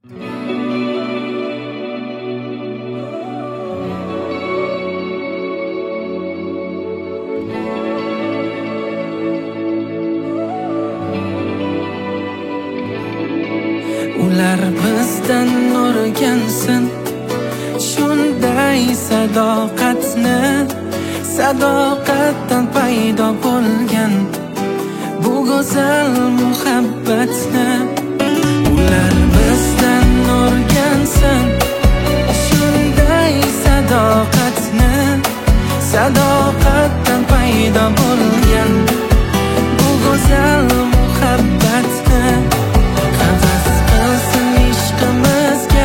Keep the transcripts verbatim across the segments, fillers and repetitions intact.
Ular bizdan o'rgansin shunday sadoqatni, sadoqatdan paydo bo'lgan bu go'zal muhabbatni. Ular bizdan o'rgansin shunday sadoqatni, sadoqatdan paydo bo'lgan bu go'zal muhabbatni. Havas qilsin ishqimizga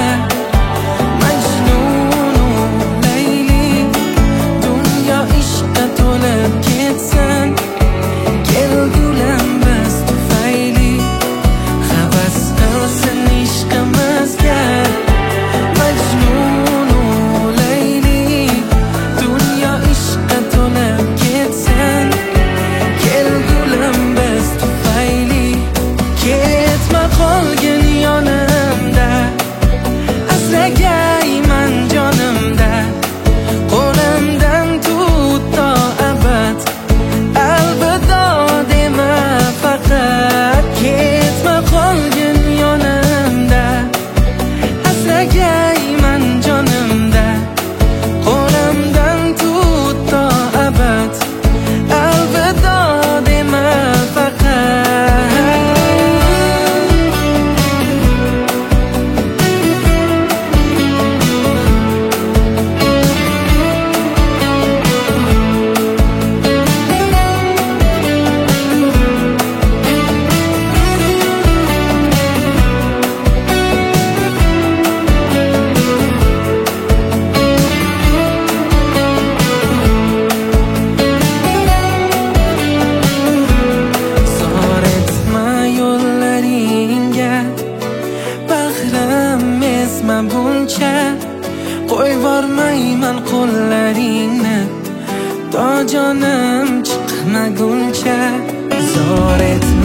Majnunu Layli, dunyo ishqqa to'lib ketsin kelgulam biz tufayli. Havas qilsin ishqimizga Majnunu Layli, dunyo ishqqa to'lib ketsin kelgulam biz tufayli. Ketma qolgin yonimda, asragayman jonimda, qo'limdan tut to abad, alvido dema faqat. Ketma qolgin yonimda, asragayman jonimda, qo'limdan tut to abad, alvido dema faqat. Zor etma yo'llaringga, bag'rim ezma buncha, qo'yvormayman qo'llaringni to jonim chiqmaguncha. Zor etma